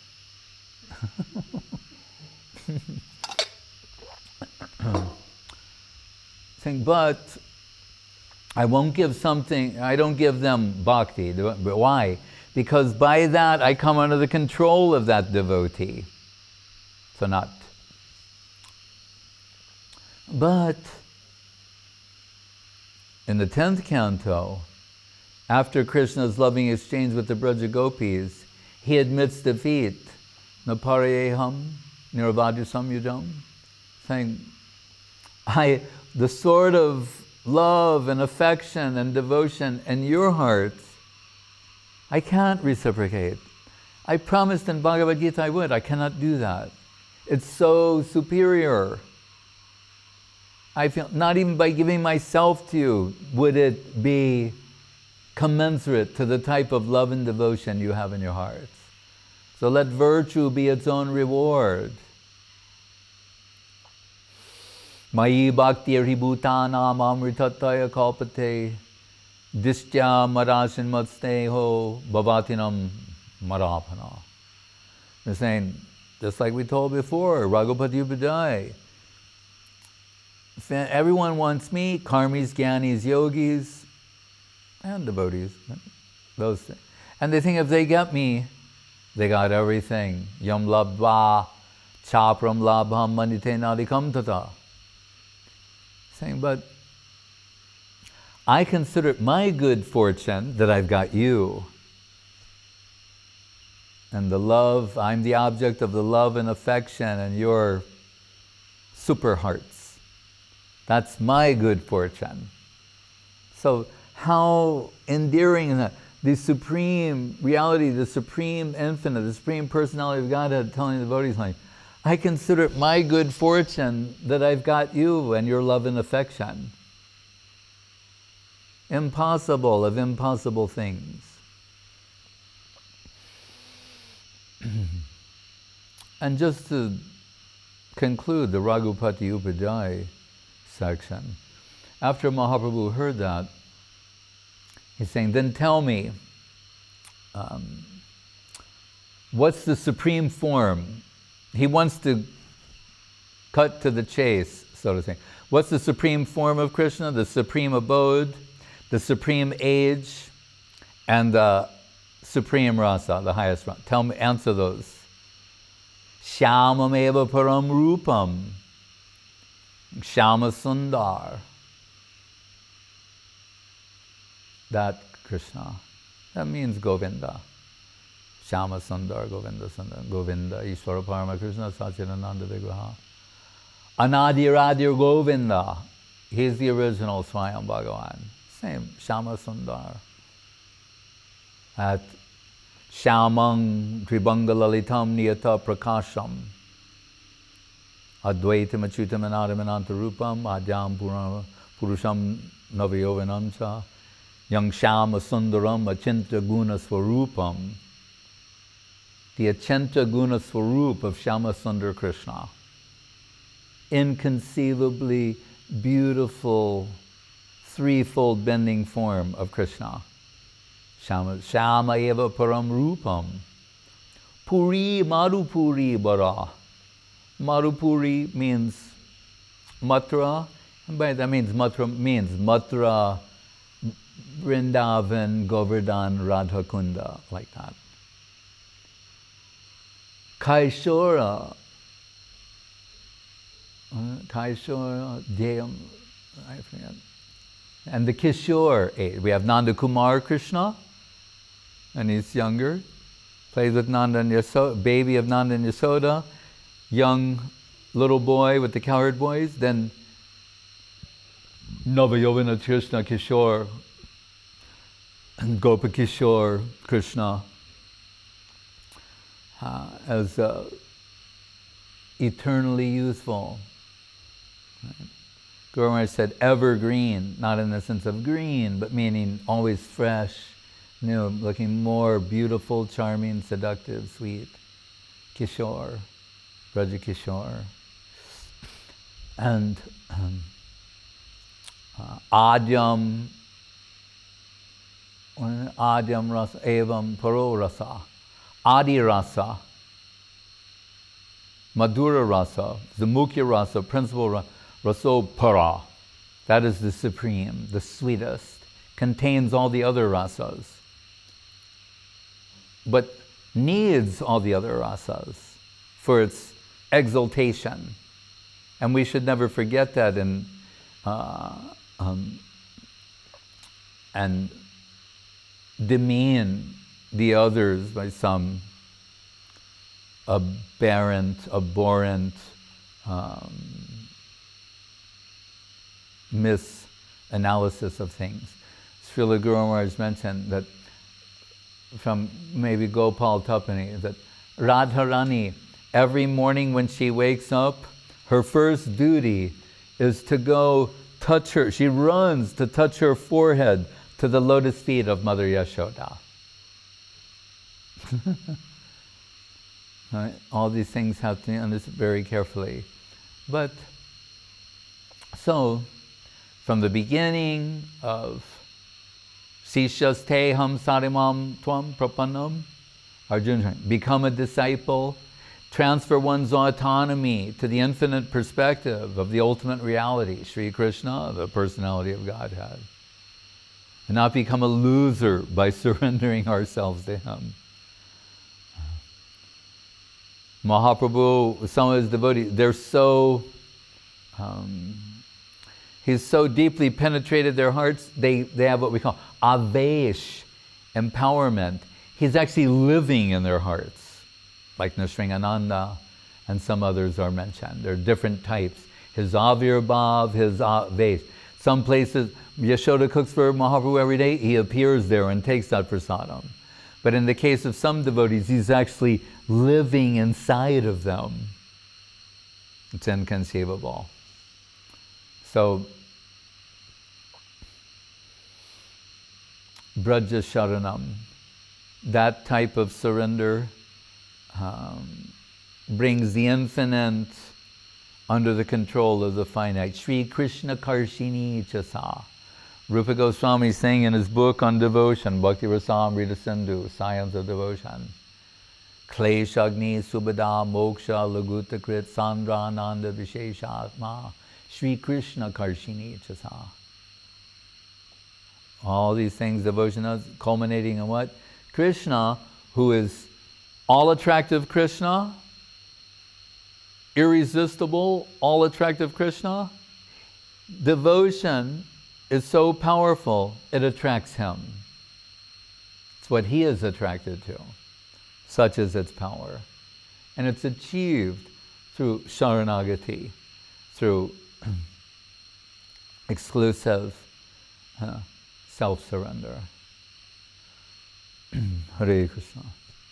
Saying, but I won't give something, I don't give them bhakti. But why? Because by that I come under the control of that devotee. So not. But in the 10th canto, after Krishna's loving exchange with the Braja Gopis, he admits defeat. Naparayeham nirvadya samyudam. Saying, the sort of love and affection and devotion in your heart, I can't reciprocate. I promised in Bhagavad Gita I would. I cannot do that. It's so superior. I feel, not even by giving myself to you would it be commensurate to the type of love and devotion you have in your hearts. So let virtue be its own reward. Mayi bhakti bhutanam amritataya kalpate distya marasin matsneho bhavatinam marapana. They're saying, just like we told before, Raghupati Upadhyay, everyone wants me, karmis, jnanis, yogis, and devotees, those things. And they think if they get me, they got everything. Yam labdva chapram labham manite nadikam tata. Saying, but I consider it my good fortune that I've got you. And the love, I'm the object of the love and affection and your super hearts. That's my good fortune. So how endearing that, the supreme reality, the supreme infinite, the supreme personality of Godhead telling the devotees, like, I consider it my good fortune that I've got you and your love and affection. Impossible of impossible things. And just to conclude the Raghupati Upadhyay section, after Mahaprabhu heard that, he's saying, then tell me, what's the supreme form? He wants to cut to the chase, so to say. What's the supreme form of Krishna? The supreme abode, the supreme age, and the supreme rasa, the highest rasa. Tell me, answer those. Shyamam eva param rupam. Shyama Sundar. That Krishna. That means Govinda. Shyama Sundar, Govinda Sundar. Govinda, Ishvara Parama Krishna, Satchidananda Vigraha. Anadiradir Govinda. He's the original Swayam Bhagavan. Same, Shyama Sundar. At Shyamang Tribhangalalitam Niyata Prakasham. Advaitam Achyutam Anadamananta Rupam Adyam Purusham Navayovanam Cha Yang Shyama Sundaram Achinta Guna Swarupam. The Achinta Guna Swarup of Shyama Sundar Krishna. Inconceivably beautiful threefold bending form of Krishna. Shyama eva param rupam. Puri Marupuri bara. Marupuri means Mathura, and by that means Mathura, Vrindavan, Govardhan, Radhakunda, like that. Kaishora, Deyam, I forget. And the Kishore age. We have Nanda Kumar Krishna, and he's younger, plays with Nanda and Yasoda, baby of Nanda and Yasoda, young little boy with the cowherd boys, then Navayovana Krishna Kishore, and Gopa Kishore Krishna, as eternally youthful. Right? Guru Maharaj said evergreen, not in the sense of green, but meaning always fresh, new, looking more beautiful, charming, seductive, sweet. Kishore, Braja Kishore. And Adyam rasa, evam paro rasa. Adi rasa, Madhura rasa, the Mukhya rasa, principal rasa. Raso para, that is the supreme, the sweetest, contains all the other rasas, but needs all the other rasas for its exaltation. And we should never forget that and demean the others by some aberrant, abhorrent, misanalysis of things. Srila Guru Maharaj mentioned that from maybe Gopal Tapani, that Radharani, every morning when she wakes up, her first duty is to go touch her, she runs to touch her forehead to the lotus feet of Mother Yashoda. Right? All these things have to be understood very carefully. But, so, from the beginning of Sishas Teham Sarimam Tvam Prapannam, Arjuna, become a disciple, transfer one's autonomy to the infinite perspective of the ultimate reality, Sri Krishna, the personality of Godhead, and not become a loser by surrendering ourselves to Him. Mahaprabhu, some of his devotees, they're so, he's so deeply penetrated their hearts, they have what we call avesh, empowerment. He's actually living in their hearts, like Nrsingananda and some others are mentioned. There are different types. His avirbhav, his avesh. Some places, Yashoda cooks for Mahaprabhu every day, he appears there and takes that prasadam. But in the case of some devotees, he's actually living inside of them. It's inconceivable. So, Braja Sharanam, that type of surrender brings the infinite under the control of the finite. Sri Krishna Karshini Chasa. Rupa Goswami saying in his book on devotion, Bhakti Rasamrita Sindhu, Science of Devotion, Kleshagni Subhada Moksha Laguta Krit Sandra Ananda Visheshatma Sri Krishna Karshini Chasa. All these things, devotion, culminating in what? Krishna, who is all-attractive Krishna, irresistible, all-attractive Krishna, devotion is so powerful, it attracts him. It's what he is attracted to. Such is its power. And it's achieved through Sharanagati, through exclusive self-surrender. Hare Krishna.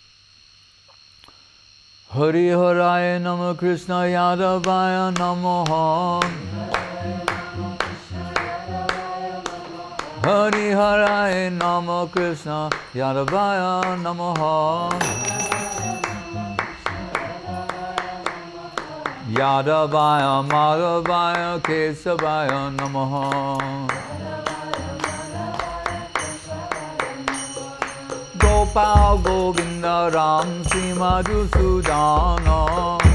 Hari Haraya Namo Krishna Yadavaya Namo. Hari Haraya Namo Krishna Yadavaya Namo. Yadavaya Madhavaya Kesavaya Namo. Gopal Govinda Ram Sri Madhusudana.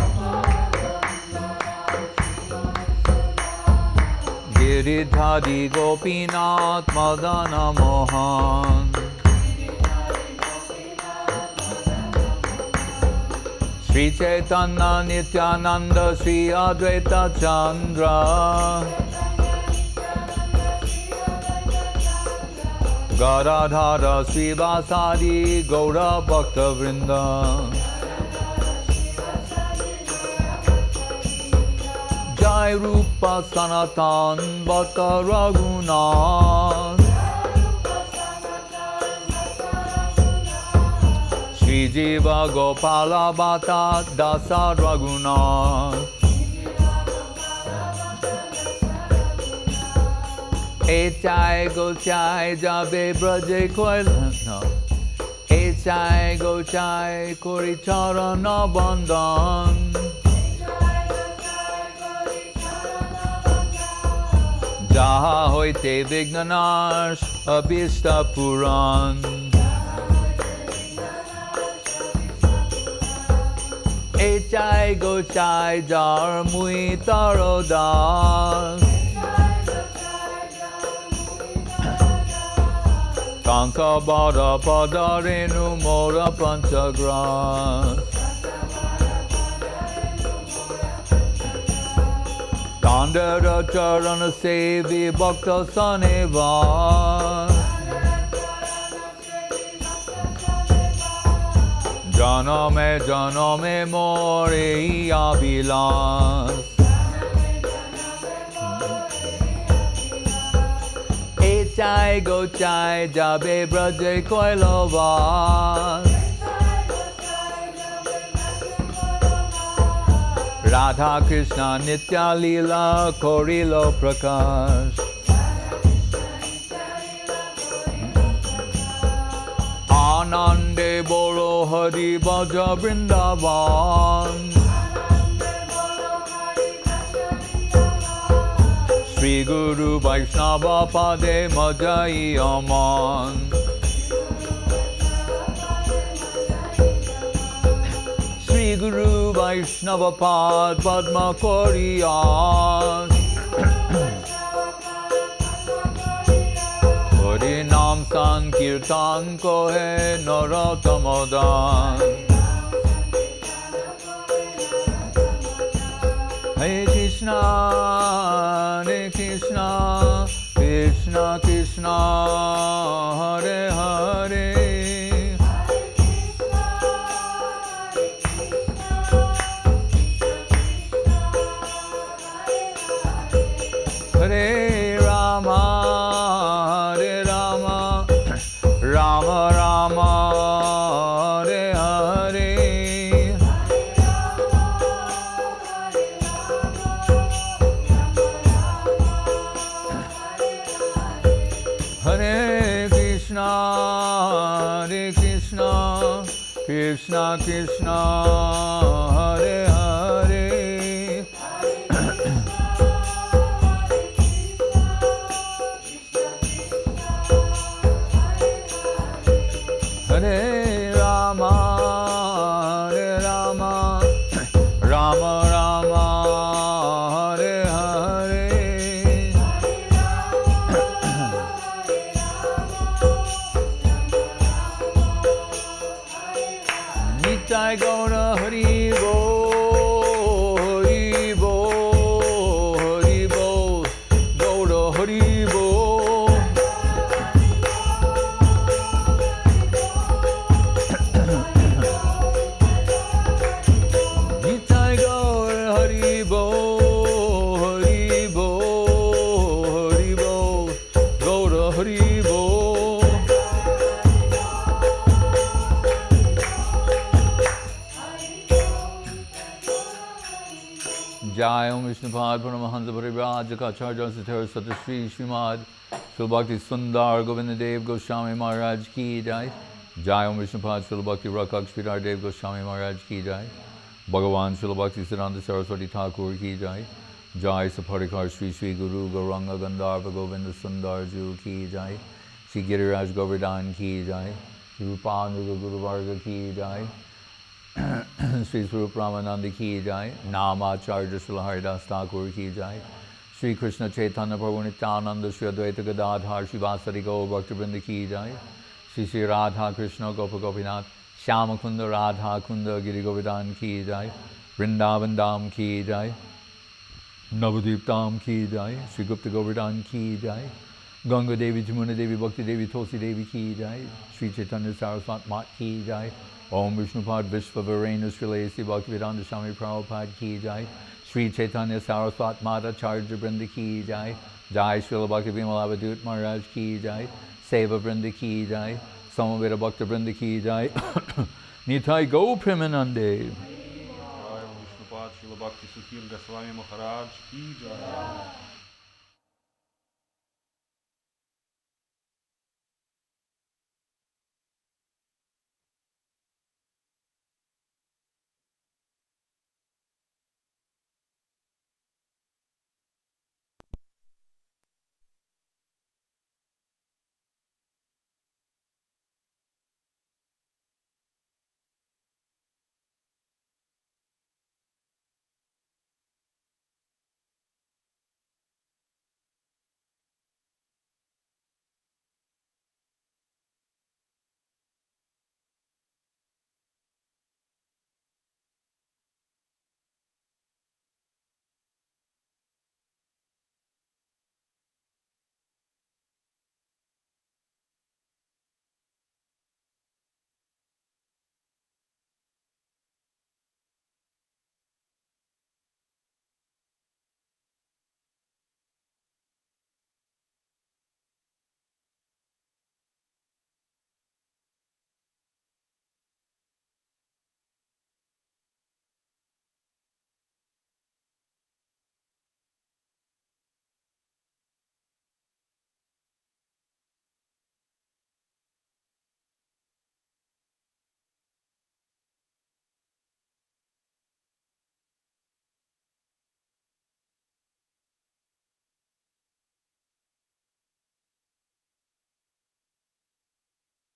Giridhari Gopinath Madana Mohan. Sri Chaitanya Nityananda Sri Advaita Chandra. Gadadhara Srivasadi Gaura Bhakta Vrinda. Jai Rupa Sanatan Bhakta Raghunath. Sri Jiva Gopala Bhatta Dasa Raghunath. Echai Gochai Jabe Braje Koilana. Echai Gochai Kori Charana Bandhan. Jaha Hoite Vignanash Abhishta Puran. Echai Gochai Jar Mui Tarodas. Kanka Bada Padarenu Mora Panchagras. Kandara Charana Sevi Bhakta Saneva. Janame More Abhilas. Echai Gochai Jabe Braje Koilovas. Radha Krishna Nitya Leela Korilo Prakash. Anande Boro Hari Bhaja Vrindavan. Sri Guru Vaishnava Pade Majai Aman. Sri Guru Vaishnava Pad Padma Koriyas. Hari Nam Sankirtan Kohe Narotamadan. Hare Krishna, Hare Krishna, Krishna Krishna, Hare Hare. Hare Rama, Hare Rama, Rama Rama, Hare Hare. Hare Krishna, Hare Krishna, Krishna Krishna, Hare Hare. Hare Rama, Hare Rama, Rama Rama, Hare Hare. Nitai Gaura Hari Bo, Hari Bo, Hari Bo, Gaura Hari Bo. Nitai Gaura Hari Bo, Hari Bo, Hari Bo, Gaura Hari Bo. Jai Om Vishnupad Paramahansa Parivraj Kacharya Satara Sata Shri Srimad Srila Bhakti Sundar Govinda Dev Goswami Maharaj Ki Jai. Jai Om Vishnupad Srila Bhakti Rakak Sridhar Dev Goswami Maharaj Ki Jai. Bhagavan Srila Bhakti Siddhanta Saraswati Thakur Ki Jai. Jai Saparikar Sri Sri Guru Gauranga Gandharva Govinda Sundar Ju Ki Jai. Sri Giriraj Govardhan Ki Jai. Sri Rupanuga Guru Varga Ki Jai. Sri Swarup Ramananda Ki Jai, Namacharya Srila Haridas Thakur Ki Jai, Sri Krishna Chaitanya Prabhu Nityananda Sri Advaita Gadadhar Sri Vasari Gaur Bhakta Vrinda Ki Jai, Sri Sri Radha Krishna Gopa Gopinath, Shyama Kunda Radha Kunda Giri Govardhan Ki Jai, Vrindavan Dham Ki Jai, Navadvip Dham Ki Jai, Sri Gupta Govardhan Ki Jai, Ganga Devi Jamuna Devi Bhakti Devi Tulsi Devi Ki Jai, Sri Chaitanya Saraswat Mat Ki Jai, Om Vishnupad Vishvavarena Srilesi Bhaktivedanta Swami Prabhupada Ki Jai, Sri Chaitanya Saraswat Mata Charja Brinda Ki Jai, Jai Srila Bhakti Vimalabhadut Maharaj Ki Jai, Seva Brinda Ki Jai, Samaveda Bhakta Brinda Ki Jai, Nitai Go Premanande. Jai Om Vishnupad Srila Bhakti Sukhir Goswami Maharaj Ki Jai.